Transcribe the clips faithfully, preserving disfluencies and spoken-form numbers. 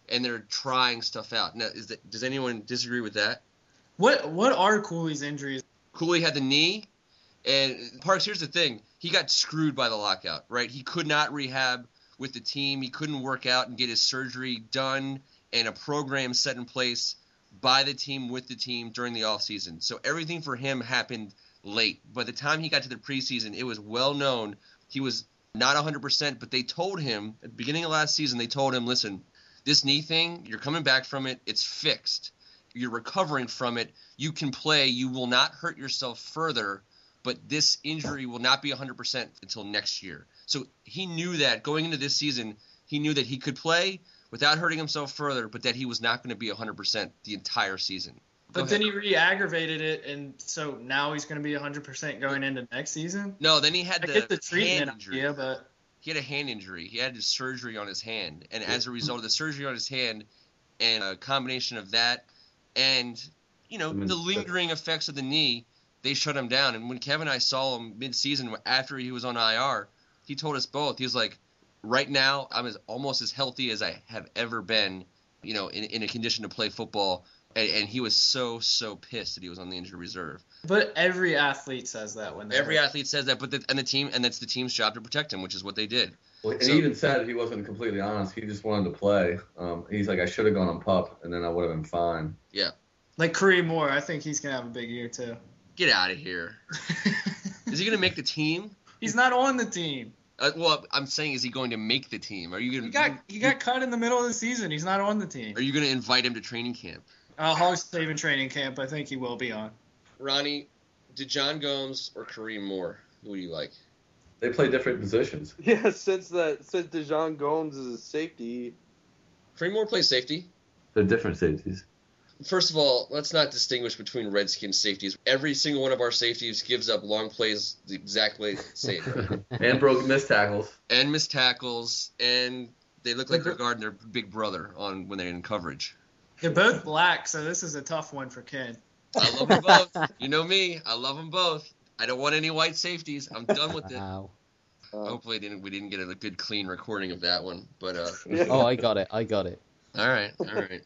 and they're trying stuff out. Now, is that, does anyone disagree with that? What What are Cooley's injuries? Cooley had the knee, and Parks, here's the thing. He got screwed by the lockout, right? He could not rehab with the team. He couldn't work out and get his surgery done and a program set in place by the team with the team during the offseason. So everything for him happened late. By the time he got to the preseason, it was well known he was not one hundred percent, but they told him at the beginning of last season, they told him, listen, this knee thing, you're coming back from it. It's fixed. You're recovering from it. You can play. You will not hurt yourself further, but this injury will not be one hundred percent until next year. So he knew that going into this season, he knew that he could play without hurting himself further, but that he was not going to be one hundred percent the entire season. Go but ahead. Then he re-aggravated it, and so now he's going to be one hundred percent going into next season? No, then he had I the, get the treatment hand injury. idea, but He had a hand injury. He had his surgery on his hand, and as a result of the surgery on his hand and a combination of that and, you know, the lingering effects of the knee, they shut him down. And when Kevin and I saw him mid-season after he was on I R, he told us both. He was like, right now I'm as almost as healthy as I have ever been, you know, in, in a condition to play football. And, and he was so, so pissed that he was on the injured reserve. But every athlete says that when they're Every athlete says that, but the, and the team, and that's the team's job to protect him, which is what they did. Well, and So- he even said he wasn't completely honest. He just wanted to play. Um, he's like, I should have gone on PUP, and then I would have been fine. Yeah. Like Kareem Moore, I think he's going to have a big year too. Get out of here. Is he going to make the team? He's not on the team. Uh, well, I'm saying, is he going to make the team? Are you going He to got he got cut in the middle of the season. He's not on the team. Are you going to invite him to training camp? Uh, Hog Saving training camp, I think he will be on. Ronnie, DeJon Gomes or Kareem Moore? Who do you like? They play different positions. Yeah, since that since DeJon Gomes is a safety. Kareem Moore plays safety. They're different safeties. First of all, let's not distinguish between Redskins safeties. Every single one of our safeties gives up long plays the exact way same. And broke missed tackles. And missed tackles, and they look like they're guarding their big brother on when they're in coverage. They're both black, so this is a tough one for Ken. I love them both. You know me. I love them both. I don't want any white safeties. I'm done with it. Wow. Uh, Hopefully didn't, we didn't get a good, clean recording of that one. But uh, Oh, I got it. I got it. all right, all right.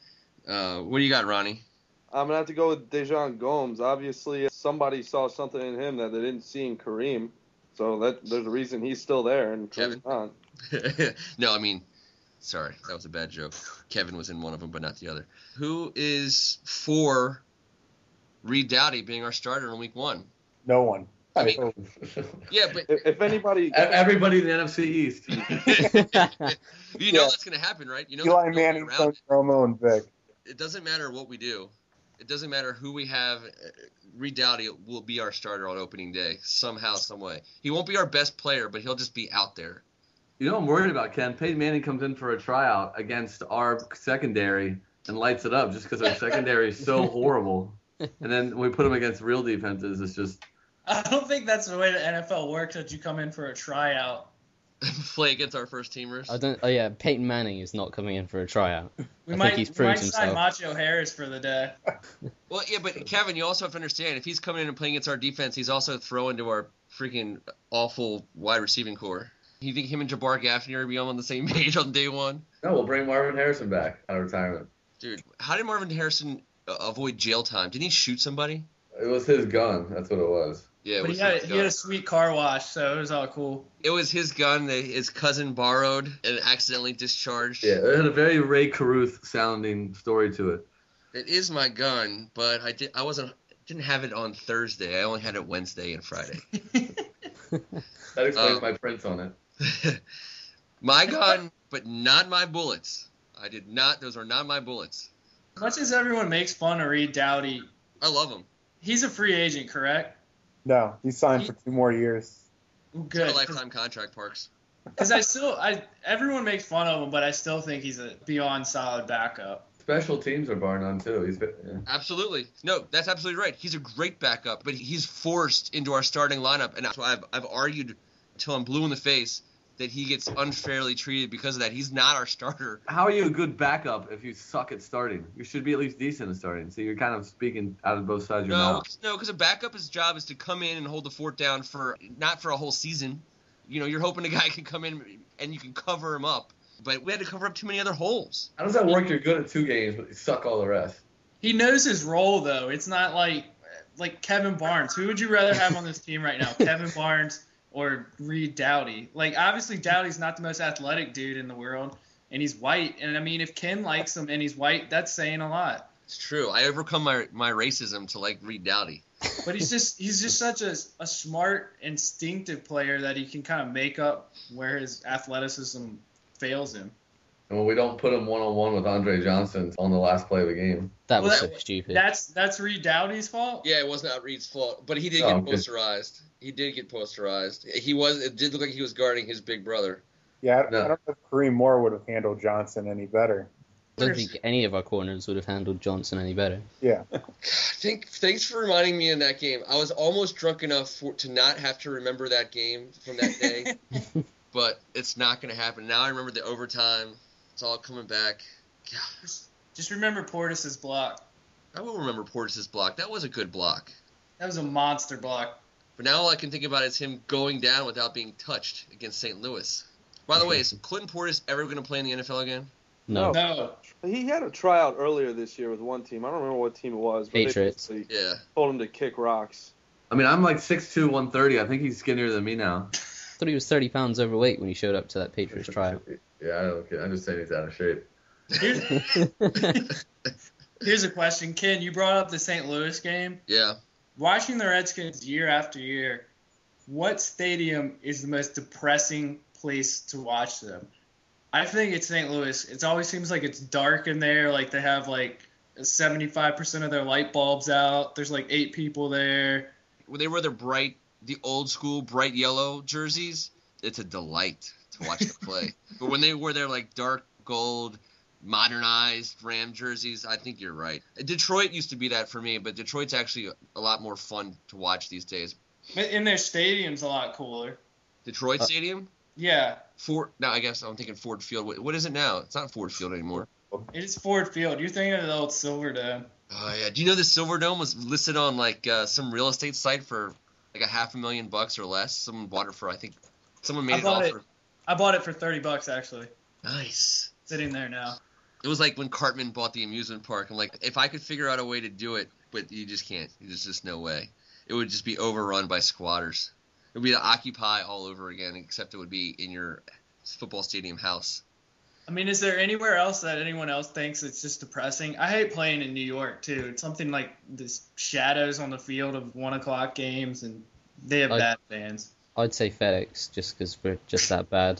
Uh, what do you got, Ronnie? I'm gonna have to go with DeJon Gomes. Obviously, somebody saw something in him that they didn't see in Kareem, so that there's a reason he's still there and Kevin? Kareem's not. No, I mean, sorry, that was a bad joke. Kevin was in one of them, but not the other. Who is for Reed Doughty being our starter in week one? No one. I mean, yeah, but If, if anybody, E- Everybody in the N F C East. you know Yeah. that's going to happen, right? You know Eli there's no way Manning, around Tony it. Romo, and Vic. It doesn't matter what we do. It doesn't matter who we have. Reed Doughty will be our starter on opening day somehow, some way. He won't be our best player, but he'll just be out there. You know what I'm worried about, Ken? Peyton Manning comes in for a tryout against our secondary and lights it up just because our secondary is so horrible. And then we put him against real defenses. It's just I don't think that's the way the N F L works, that you come in for a tryout. Play against our first teamers. I don't. Oh yeah, Peyton Manning is not coming in for a tryout. We I might, think he's we proved might sign himself. Macho Harris for the day. Well, yeah, but Kevin, you also have to understand, if he's coming in and playing against our defense, he's also throwing to our freaking awful wide receiving core. You think him and Jabbar Gaffney are be on the same page on day one? no. We'll bring Marvin Harrison back out of retirement. Dude, how did Marvin Harrison uh, avoid jail time? Didn't he shoot somebody? It was his gun. That's what it was. Yeah, it But was, he had, his he gun. had a sweet car wash, so it was all cool. It was his gun that his cousin borrowed and accidentally discharged. Yeah, it had a very Ray Caruth sounding story to it. It is my gun, but I did I wasn't didn't have it on Thursday. I only had it Wednesday and Friday. That explains Um, my prints on it. My gun, but not my bullets. I did not. Those are not my bullets. As much as everyone makes fun of Reed Doughty, I love them. he's a free agent, correct? No, he signed for two more years. Good. A lifetime contract, Parks. Because I still, I everyone makes fun of him, but I still think he's a beyond solid backup. Special teams are bar none too. He's yeah. Absolutely. No, that's absolutely right. He's a great backup, but he's forced into our starting lineup, and that's why I've, I've argued until I'm blue in the face that he gets unfairly treated because of that. He's not our starter. How are you a good backup if you suck at starting? You should be at least decent at starting. So you're kind of speaking out of both sides of your No, mouth. no, because a backup's job is to come in and hold the fort down for not for a whole season. You know, you're hoping a guy can come in and you can cover him up. but we had to cover up too many other holes. How does that work? You're good at two games, but you suck all the rest. He knows his role, though. It's not like like Kevin Barnes. Who would you rather have on this team right now, Kevin Barnes or Reed Doughty? Like, obviously, Doughty's not the most athletic dude in the world, and he's white. And, I mean, if Ken likes him and he's white, that's saying a lot. It's true. I overcome my my racism to like Reed Doughty. But he's just he's just such a, a smart, instinctive player that he can kind of make up where his athleticism fails him. And when we don't put him one-on-one with Andre Johnson on the last play of the game. That Well, was that- so stupid. That's that's Reed Doughty's fault. Yeah, it was not Reed's fault, but he did Oh, get okay. posterized. He did get posterized. He was. It did look like he was guarding his big brother. Yeah, I, No. I don't know if Kareem Moore would have handled Johnson any better. I don't think any of our corners would have handled Johnson any better. Yeah. Think, thanks for reminding me in that game. I was almost drunk enough for, to not have to remember that game from that day, but it's not going to happen. Now I remember the overtime. It's all coming back. God, Just remember Portis's block. I will remember Portis' block. That was a good block. That was a monster block. But now all I can think about is him going down without being touched against Saint Louis. By the way, is Clinton Portis ever going to play in the N F L again? No. No. He had a tryout earlier this year with one team. I don't remember what team it was. But Patriots. They basically Yeah. told him to kick rocks. I mean, I'm like six two, one thirty. I think he's skinnier than me now. I thought he was thirty pounds overweight when he showed up to that Patriots trial. Yeah, I don't care. I'm just saying he's out of shape. Here's, here's a question. Ken, you brought up the Saint Louis game. Yeah. Watching the Redskins year after year, what stadium is the most depressing place to watch them? I think it's Saint Louis. It always seems like it's dark in there. Like they have like seventy-five percent of their light bulbs out. There's like eight people there. When they wear their bright, the old school bright yellow jerseys, it's a delight to watch them play. But when they wear their like dark gold, modernized Ram jerseys, I think you're right. Detroit used to be that for me, but Detroit's actually a lot more fun to watch these days. But in their stadium's a lot cooler. Detroit Uh, Stadium? Yeah, Ford. No, I guess I'm thinking Ford Field. What, what is it now? It's not Ford Field anymore. it is Ford Field. You're thinking of the old Silverdome. Oh yeah. Do you know the Silverdome was listed on like uh, some real estate site for like a half a million bucks or less? Someone bought it for I think someone made I it bought offer. it. I bought it for thirty bucks actually. Nice. Sitting there now. It was like when Cartman bought the amusement park. I'm like, if I could figure out a way to do it, but you just can't. There's just no way. It would just be overrun by squatters. It would be the Occupy all over again, except it would be in your football stadium house. I mean, is there anywhere else that anyone else thinks it's just depressing? I hate playing in New York too. It's something like the shadows on the field of one o'clock games, and they have I- bad fans. I'd say FedEx, just because we're just that bad.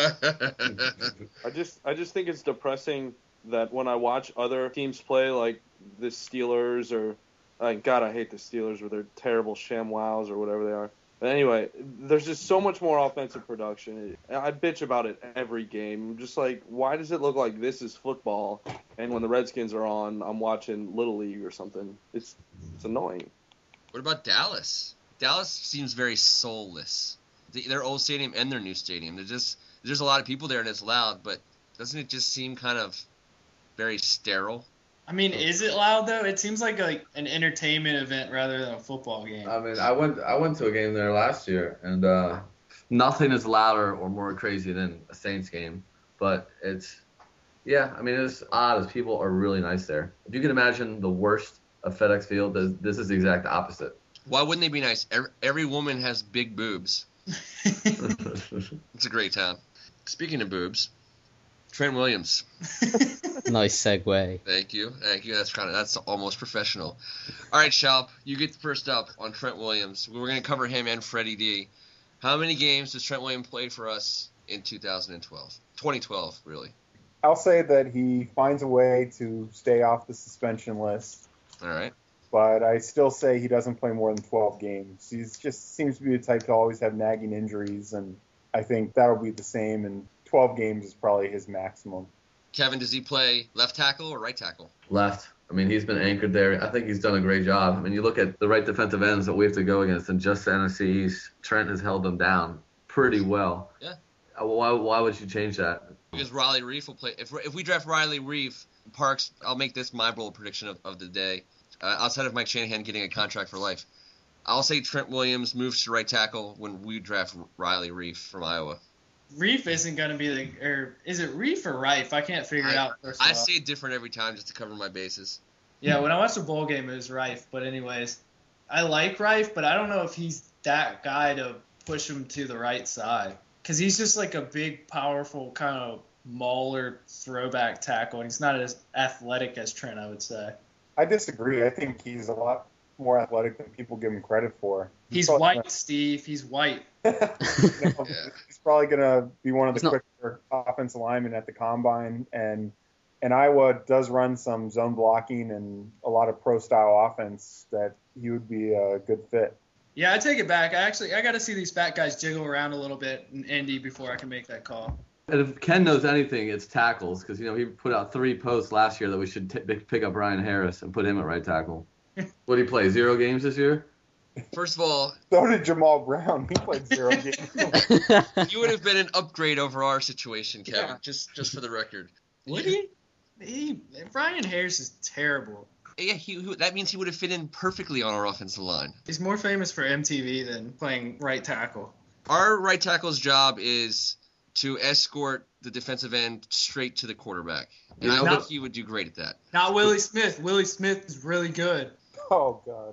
I just I just think it's depressing that when I watch other teams play, like the Steelers or, like God, I hate the Steelers with their terrible ShamWows or whatever they are. But anyway, there's just so much more offensive production. I bitch about it every game. I'm just like, why does it look like this is football? And when the Redskins are on, I'm watching Little League or something. It's it's annoying. What about Dallas? Dallas seems very soulless. The, their old stadium and their new stadium. They're just there's a lot of people there and it's loud, but doesn't it just seem kind of very sterile? I mean, is it loud though? It seems like a, an entertainment event rather than a football game. I mean, I went I went to a game there last year, and uh, nothing is louder or more crazy than a Saints game. But it's, yeah, I mean, it's odd as people are really nice there. If you can imagine the worst of FedEx Field, this, this is the exact opposite. Why wouldn't they be nice? Every, every woman has big boobs. It's a great town. Speaking of boobs, Trent Williams. Nice segue. Thank you, thank you. That's kind of that's almost professional. All right, Shalp, you get the first up on Trent Williams. We're going to cover him and Freddie D. How many games does Trent Williams play for us in two thousand twelve? twenty twelve, really. I'll say that he finds a way to stay off the suspension list, All right. but I still say he doesn't play more than twelve games. He just seems to be the type to always have nagging injuries, and I think that'll be the same, and twelve games is probably his maximum. Kevin, does he play left tackle or right tackle? Left. I mean, he's been anchored there. I think he's done a great job. I mean, you look at the right defensive ends that we have to go against, and just N F C East, Trent has held them down pretty well. Yeah. Uh, Why, why would you change that? Because Riley Reef will play. If if we draft Riley Reef, Parks, I'll make this my bold prediction of, of the day. Uh, outside of Mike Shanahan getting a contract for life, I'll say Trent Williams moves to right tackle when we draft Riley Reef from Iowa. Reef isn't going to be the, or is it Reef or Rife? I can't figure it I, out. First of I all. say it different every time just to cover my bases. Yeah, when I watched the bowl game, it was Rife. But anyways, I like Rife, but I don't know if he's that guy to push him to the right side. Because he's just like a big, powerful kind of mauler throwback tackle, and he's not as athletic as Trent, I would say. I disagree. I think he's a lot more athletic than people give him credit for. He's probably white, gonna- Steve. He's white. You know, Yeah. He's probably going to be one of the He's not- quicker offensive linemen at the combine, and and Iowa does run some zone blocking and a lot of pro-style offense that he would be a good fit. Yeah, I take it back. I actually I got to see these fat guys jiggle around a little bit in Indy before I can make that call. And if Ken knows anything, it's tackles, because you know he put out three posts last year that we should t- pick up Ryan Harris and put him at right tackle. What did he play? Zero games this year? First of all, So did Jamal Brown. He played zero games. you would have been an upgrade over our situation, Kevin. Yeah. Just just for the record. Would he? He Ryan Harris is terrible. Yeah, he, he, that means he would have fit in perfectly on our offensive line. He's more famous for M T V than playing right tackle. Our right tackle's job is to escort the defensive end straight to the quarterback. And I Now- think he would do great at that. Not Willie Smith. Willie Smith is really good. Oh, God.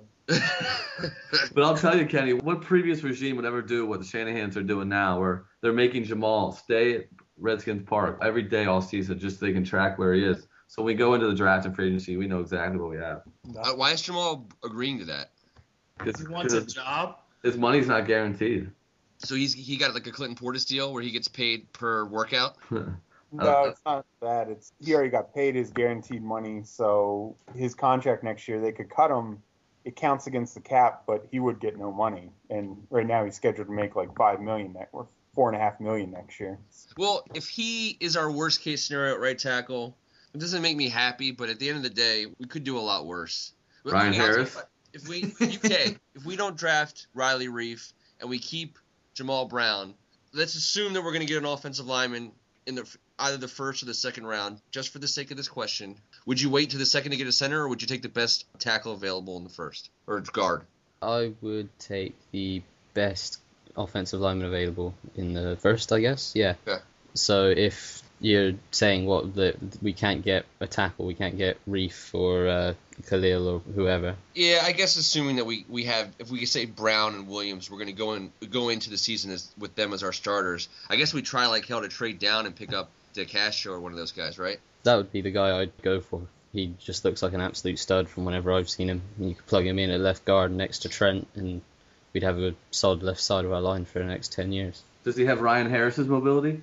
But I'll tell you, Kenny, what previous regime would ever do what the Shanahans are doing now, where they're making Jamal stay at Redskins Park every day all season just so they can track where he is. So when we go into the draft and free agency, we know exactly what we have. Uh, why is Jamal agreeing to that? Because He wants a job. his money's not guaranteed. So he's he got like a Clinton Portis deal where he gets paid per workout. No, it's not that. It's he already got paid his guaranteed money, so his contract next year they could cut him. It counts against the cap, but he would get no money. And right now he's scheduled to make like five million next, or four and a half million next year. Well, if he is our worst case scenario at right tackle, it doesn't make me happy. But at the end of the day, we could do a lot worse. Ryan I mean, I'll tell you Harris? what, If we U K, if we don't draft Riley Reef and we keep Jamal Brown, let's assume that we're going to get an offensive lineman in the either the first or the second round. Just for the sake of this question, would you wait to the second to get a center, or would you take the best tackle available in the first or guard? I would take the best offensive lineman available in the first, I guess. Yeah. Yeah. So if you're saying what that we can't get a tackle, we can't get Reef or uh, Khalil or whoever. Yeah, I guess assuming that we, we have, if we say Brown and Williams, we're going to go in go into the season as, with them as our starters. I guess we try like hell to trade down and pick up DeCastro or one of those guys, right? That would be the guy I'd go for. He just looks like an absolute stud from whenever I've seen him. You could plug him in at left guard next to Trent, and we'd have a solid left side of our line for the next ten years. Does he have Ryan Harris's mobility?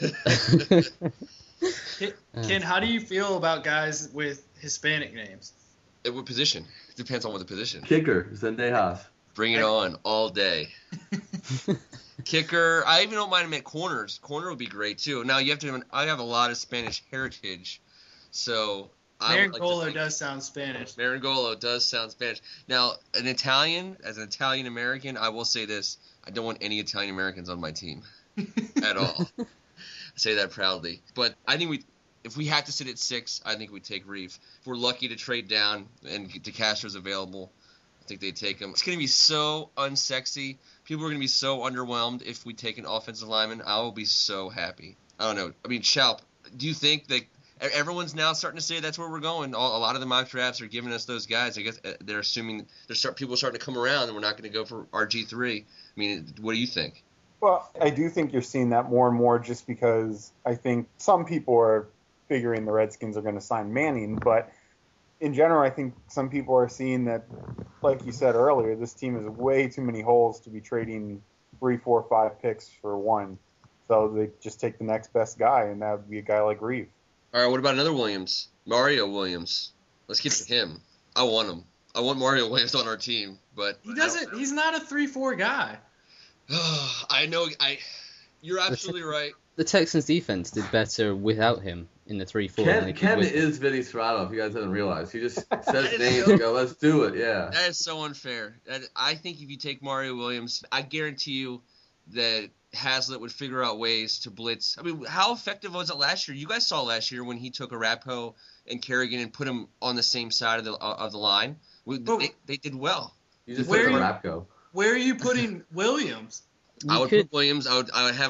Ken, how do you feel about guys with Hispanic names? At what position? Depends on what the position. Kicker, Zendejas. Bring it on all day. Kicker, I even don't mind him at corners. Corner would be great too. Now you have to. I have a lot of Spanish heritage, so I would like to Marangolo think- does sound Spanish. Marangolo does sound Spanish. Now, an Italian, as an Italian American, I will say this: I don't want any Italian Americans on my team at all. I say that proudly. But I think we, if we had to sit at six, I think we'd take Reef. If we're lucky to trade down and DeCastro's available, I think they'd take him. It's going to be so unsexy. People are going to be so underwhelmed if we take an offensive lineman. I will be so happy. I don't know. I mean, Shalp, do you think that everyone's now starting to say that's where we're going? A lot of the mock drafts are giving us those guys. I guess they're assuming there's start people are starting to come around, and we're not going to go for R G three. I mean, what do you think? Well, I do think you're seeing that more and more just because I think some people are figuring the Redskins are going to sign Manning, but in general, I think some people are seeing that, like you said earlier, this team has way too many holes to be trading three, four, five picks for one. So they just take the next best guy, and that would be a guy like Reeve. All right, what about another Williams? Mario Williams. Let's get to him. I want him. I want Mario Williams on our team, but He doesn't. He's not a three four guy. I know. I. You're absolutely right. The Texans defense did better without him in the three four. Ken, Ken is Vinny Serrato, if you guys haven't realized. He just says names and go, let's do it, yeah. That is so unfair. That, I think if you take Mario Williams, I guarantee you that Hazlitt would figure out ways to blitz. I mean, how effective was it last year? You guys saw last year when he took Arapaho and Kerrigan and put them on the same side of the of the line. We, But- they, they did well. You just Where took you- a Rapco. Where are you putting Williams? I You would could, put Williams. I would I would have him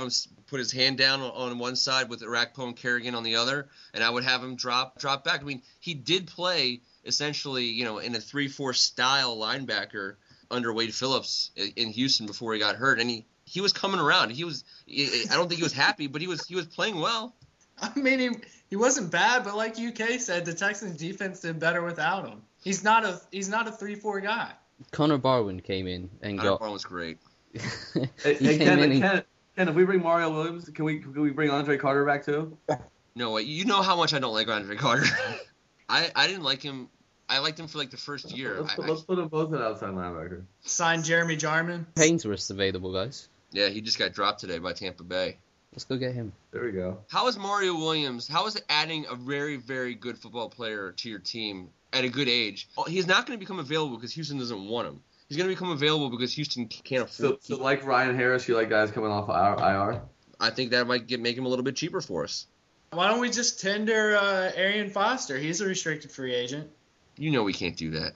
put his hand down on, on one side with Arakpo and Kerrigan on the other, and I would have him drop drop back. I mean, he did play essentially, you know, in a three four style linebacker under Wade Phillips in Houston before he got hurt, and he, he was coming around. He was I don't think he was happy, but he was he was playing well. I mean, he, he wasn't bad, but like U K said, the Texans defense did better without him. He's not a he's not a three four guy. Connor Barwin came in and Connor got. Barwin was great. Hey, He hey came Ken, in and- Ken, Ken, if we bring Mario Williams, can we can we bring Andre Carter back too? No way. You know how much I don't like Andre Carter. I, I didn't like him. I liked him for like the first year. Let's, I, put, I, let's put them both at outside linebacker. Signed Jeremy Jarman. Painsworth's available, guys. yeah, he just got dropped today by Tampa Bay. Let's go get him. There we go. How is Mario Williams? How is adding a very, very good football player to your team at a good age? He's not going to become available because Houston doesn't want him. He's going to become available because Houston can't afford. So, so like Ryan Harris, you like guys coming off I R? I think that might get make him a little bit cheaper for us. Why don't we just tender uh, Arian Foster? He's a restricted free agent. You know we can't do that.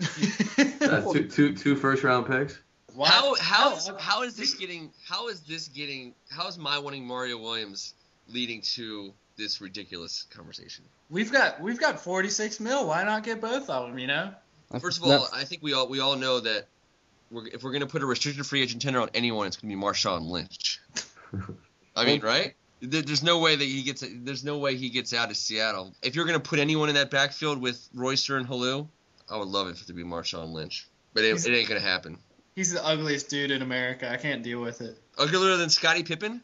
Uh, two, two, two first round picks. Why- How how is, No, how is this getting? How is this getting? How is my wanting Mario Williams leading to this ridiculous conversation? We've got we've got forty-six mil. Why not get both of them? You know. First of all, I think we all we all know that we're, if we're going to put a restricted free agent tender on anyone, it's going to be Marshawn Lynch. I mean, right? There, there's no way that he gets. There's no way he gets out of Seattle. If you're going to put anyone in that backfield with Royster and Halou, I would love it to be Marshawn Lynch, but it, it ain't going to happen. He's the ugliest dude in America. I can't deal with it. Uglier than Scottie Pippen?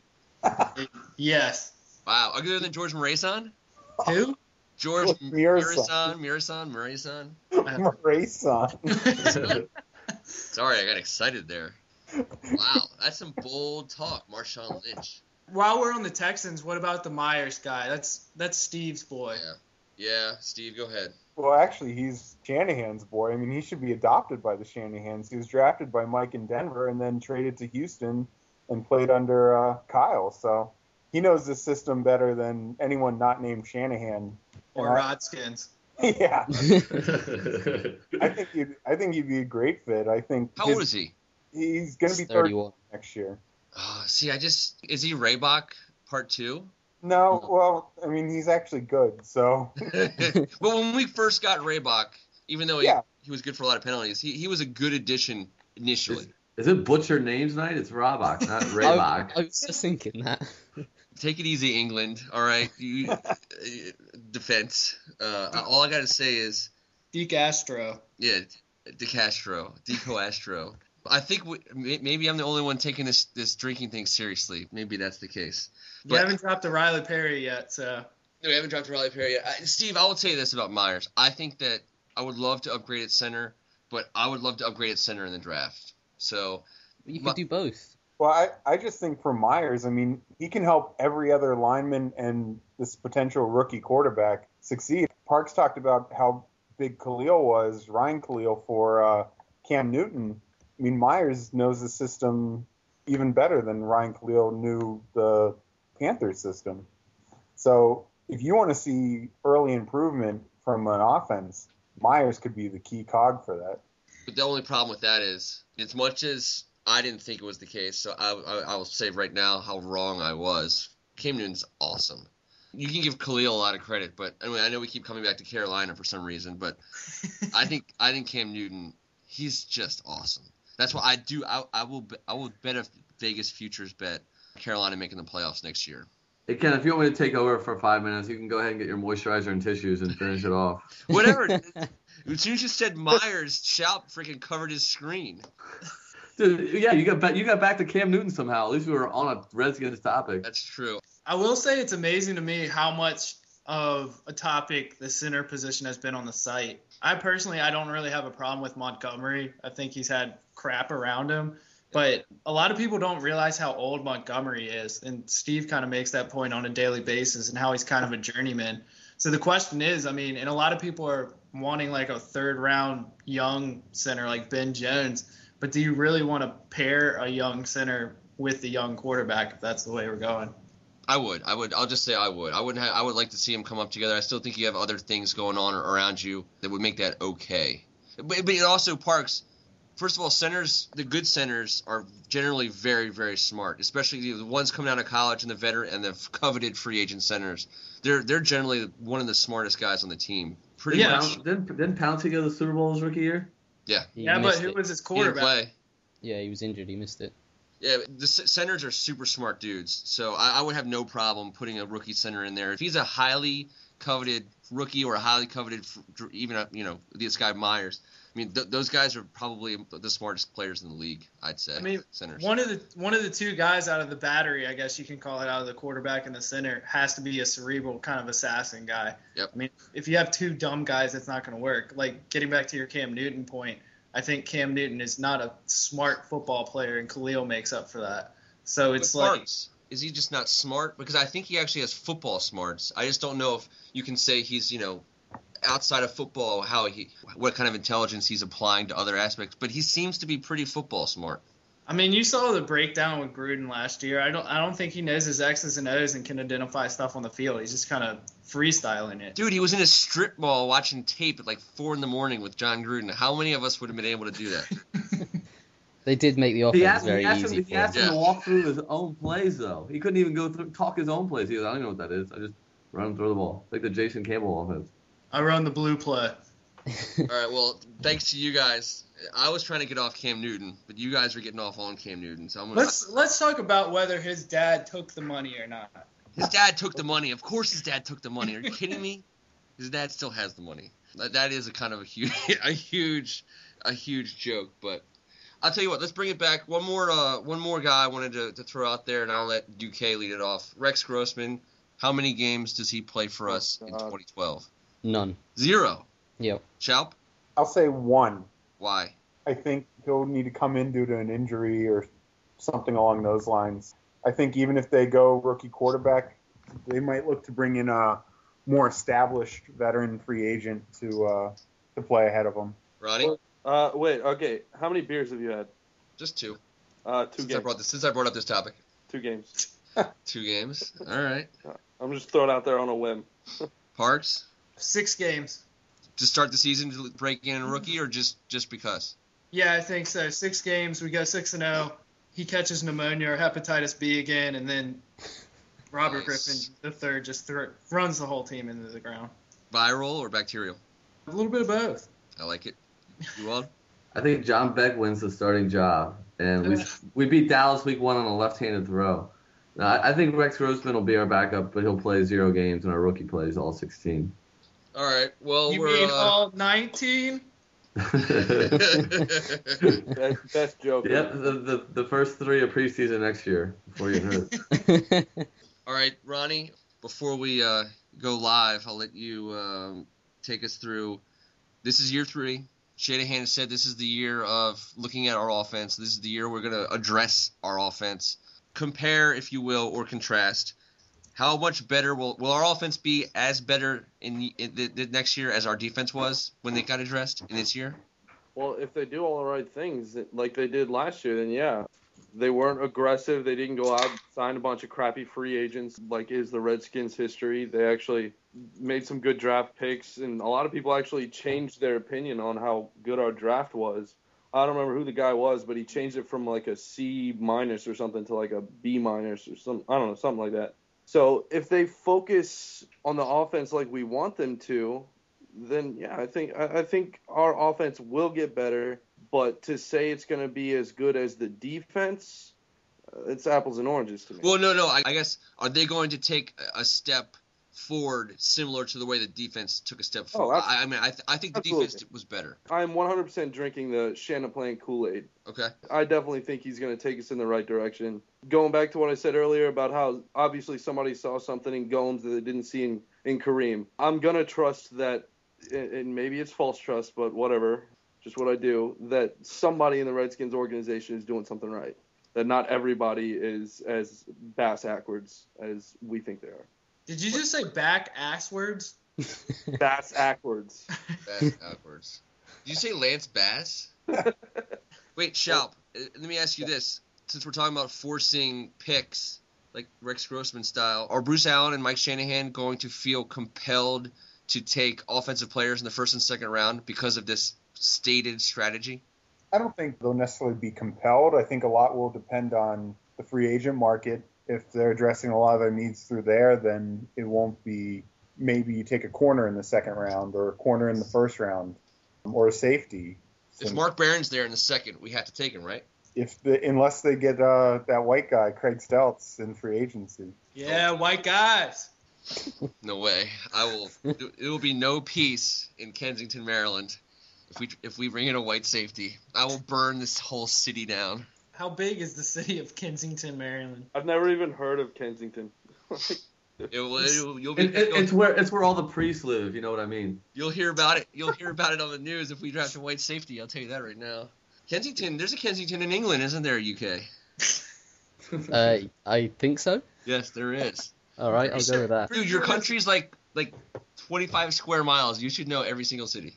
Yes. Wow. Uglier than George Maraison? Who? George Mirasan. Mirasan? Mirasan? Maraison. Maraison? Sorry, I got excited there. Wow, that's some bold talk, Marshawn Lynch. While we're on the Texans, what about the Myers guy? That's that's Steve's boy. Yeah. Yeah, Steve, go ahead. Well, actually, he's Shanahan's boy. I mean, he should be adopted by the Shanahans. He was drafted by Mike in Denver and then traded to Houston and played under uh, Kyle. So he knows the system better than anyone not named Shanahan. Or And I- Rodskins. yeah, I think he'd, I think he'd be a great fit. I think How his- old is he? He's going to be thirty thirty-one. next year. Oh, see, I just is he Raybach part two? No, well, I mean, he's actually good. So Well, when we first got Raybach, even though he, Yeah. he was good for a lot of penalties, he, he was a good addition initially. Is it Butcher Names Night? It's Rabach, not I, Raybach. I was just thinking that. Take it easy, England. All right, you, uh, defense. Uh, all I got to say is, Deke Astro. yeah, DeCastro, Deco Astro. I think we, may- maybe I'm the only one taking this this drinking thing seriously. Maybe that's the case. You But- haven't dropped the Riley Perry yet, so. No, we haven't dropped Riley Perry yet. Uh, Steve, I will tell you this about Myers. I think that I would love to upgrade at center, but I would love to upgrade at center in the draft. So, You My- could do both. Well, I, I just think for Myers, I mean, he can help every other lineman and this potential rookie quarterback succeed. Parks talked about how big Khalil was, Ryan Khalil, for uh, Cam Newton. I mean, Myers knows the system even better than Ryan Khalil knew the Panthers system. So if you want to see early improvement from an offense, Myers could be the key cog for that. but the only problem with that is, as much as I didn't think it was the case, so I, I, I will say right now how wrong I was. Cam Newton's awesome. You can give Khalil a lot of credit, but anyway, I know we keep coming back to Carolina for some reason, but I think I think Cam Newton, he's just awesome. That's why I do. I, I will. be- I will bet a Vegas futures bet Carolina making the playoffs next year. Hey, Ken, if you want me to take over for five minutes, you can go ahead and get your moisturizer and tissues and finish it off. Whatever. As soon as you said Myers, Shout freaking covered his screen. Dude, yeah, you got back, you got back to Cam Newton somehow. At least we were on a Redskins topic. That's true. I will say it's amazing to me how much of a topic the center position has been on the site. I personally, I don't really have a problem with Montgomery. I think he's had crap around him. But a lot of people don't realize how old Montgomery is. And Steve kind of makes that point on a daily basis and how he's kind of a journeyman. So the question is, I mean, and a lot of people are wanting like a third round young center like Ben Jones. But do you really want to pair a young center with the young quarterback if that's the way we're going? I would. I would. I'll just say I would. I wouldn't. Have, I would like to see him come up together. I still think you have other things going on around you that would make that okay. But, but it also, Parks, First of all, centers, the good centers are generally very, very smart, especially the ones coming out of college and the veteran and the coveted free agent centers. They're they're generally one of the smartest guys on the team. Pretty Yeah. much. Didn't, didn't Pouncey go to the Super Bowl his rookie year? Yeah. He Yeah, but missed who it. was his He didn't quarterback? play. Yeah, he was injured. He missed it. Yeah, the c- centers are super smart dudes, so I, I would have no problem putting a rookie center in there. If he's a highly coveted rookie or a highly coveted, f- even a, you know, this guy Myers, I mean, th- those guys are probably the smartest players in the league, I'd say. I mean, centers. One of the one of the two guys out of the battery, I guess you can call it, out of the quarterback and the center, has to be a cerebral kind of assassin guy. Yep. I mean, if you have two dumb guys, it's not going to work. Like, getting back to your Cam Newton point, I think Cam Newton is not a smart football player, and Khalil makes up for that. So it's But like, Parks, is he just not smart? Because I think he actually has football smarts. I just don't know if you can say he's, you know, outside of football, how he, what kind of intelligence he's applying to other aspects. But he seems to be pretty football smart. I mean, you saw the breakdown with Gruden last year. I don't, I don't think he knows his X's and O's and can identify stuff on the field. He's just kind of freestyling it. Dude, he was in a strip mall watching tape at like four in the morning with John Gruden. How many of us would have been able to do that? They did make the He offense asked, very he asked, easy him, for he asked him. him to Yeah. walk through his own plays, though. He couldn't even go through, talk his own plays. He goes, I don't know what that is. I just run him through the ball. Like the Jason Campbell offense. I run the blue play. All right, well, thanks to you guys. I was trying to get off Cam Newton, but you guys are getting off on Cam Newton. So I'm gonna. Let's let's talk about whether his dad took the money or not. His dad took the money. Of course, his dad took the money. Are you kidding me? His dad still has the money. That, that is a kind of a huge, a huge, a huge joke. But I'll tell you what. Let's bring it back. One more, uh, one more guy I wanted to, to throw out there, and I'll let Duque lead it off. Rex Grossman. How many games does he play for us in God. twenty twelve? None. Zero. Yep. Chalp. I'll say one. Why? I think he'll need to come in due to an injury or something along those lines. I think even if they go rookie quarterback, they might look to bring in a more established veteran free agent to uh, to play ahead of him. Ronnie. Uh, wait, okay. How many beers have you had? Just two. Uh, two Since I games. brought this, since I brought up this topic. Two games. Two games. All right. I'm just throwing it out there on a whim. Parks. Six games. To start the season to break in a rookie, or just just because? Yeah, I think so. Six games. We go six and zero. He catches pneumonia or hepatitis B again, and then Robert Nice. Griffin the third just thro- runs the whole team into the ground. Viral or bacterial? A little bit of both. I like it. You on? I think John Beck wins the starting job, and we we beat Dallas week one on a left-handed throw. Now, I I think Rex Grossman will be our backup, but he'll play zero games, and our rookie plays all sixteen. All right. Well, You we're. mean uh, all nineteen? Best, best joke. Yep, the, the the first three of preseason next year before you get hurt. All right, Ronnie. Before we uh, go live, I'll let you um, take us through. This is year three. Shanahan has said this is the year of looking at our offense. This is the year we're going to address our offense. Compare, if you will, or contrast. How much better will will our offense be as better in, in the, the next year as our defense was when they got addressed in this year? Well, if they do all the right things like they did last year, then yeah. They weren't aggressive. They didn't go out and sign a bunch of crappy free agents like is the Redskins' history. They actually made some good draft picks, and a lot of people actually changed their opinion on how good our draft was. I don't remember who the guy was, but he changed it from like a C minus or something to like a B minus or some I don't know, something like that. So if they focus on the offense like we want them to, then yeah, I think I, I think our offense will get better. But to say it's going to be as good as the defense, uh, it's apples and oranges to me. Well, no, no. I, I guess are they going to take a step forward similar to the way the defense took a step forward? abs- I, I mean, I, th- I think the absolutely. defense was better. I'm one hundred percent drinking the Shannon playing Kool-Aid. Okay. I definitely think he's going to take us in the right direction. Going back to what I said earlier about how obviously somebody saw something in Gomes that they didn't see in, in Kareem. I'm going to trust that, and maybe it's false trust, but whatever, just what I do, that somebody in the Redskins organization is doing something right. That not everybody is as bass-ackwards as we think they are. Did you just say back ass words? Bass-ackwards. Bass backwards. Did you say Lance Bass? Wait, Shalp, uh, let me ask you this. Since we're talking about forcing picks, like Rex Grossman style, are Bruce Allen and Mike Shanahan going to feel compelled to take offensive players in the first and second round because of this stated strategy? I don't think they'll necessarily be compelled. I think a lot will depend on the free agent market. If they're addressing a lot of their needs through there, then it won't be maybe you take a corner in the second round or a corner in the first round or a safety. If Mark Barron's there in the second, we have to take him, right? If the, unless they get uh, that white guy, Craig Stelz, in free agency. Yeah, white guys. No way. I will. It will be no peace in Kensington, Maryland, if we if we bring in a white safety. I will burn this whole city down. How big is the city of Kensington, Maryland? I've never even heard of Kensington. It will. It will you'll be. It, it, you'll, it's where it's where all the priests live. You know what I mean? You'll hear about it. You'll hear about it on the news if we draft a white safety. I'll tell you that right now. Kensington. There's a Kensington in England, isn't there? U K. Uh, I think so. Yes, there is. All right, I'll go with that. Dude, your country's like like twenty-five square miles. You should know every single city.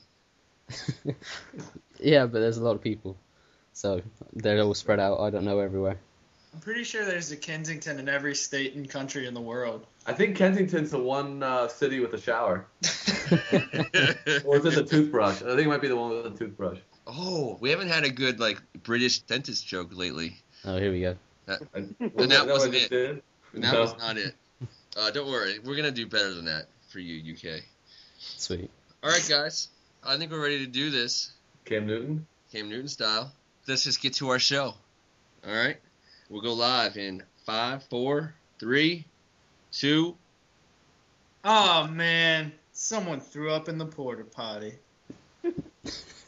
Yeah, but there's a lot of people, so they're all spread out. I don't know everywhere. I'm pretty sure there's a Kensington in every state and country in the world. I think Kensington's the one uh, city with a shower. Or is it the toothbrush? I think it might be the one with the toothbrush. Oh, we haven't had a good like British dentist joke lately. Oh, here we go. That, And and that wasn't it. it. And that No. was not it. Uh, don't worry, we're gonna do better than that for you, U K. Sweet. All right, guys. I think we're ready to do this, Cam Newton. Cam Newton style. Let's just get to our show. All right, we'll go live in five, four, three, two. Oh man, someone threw up in the porta potty.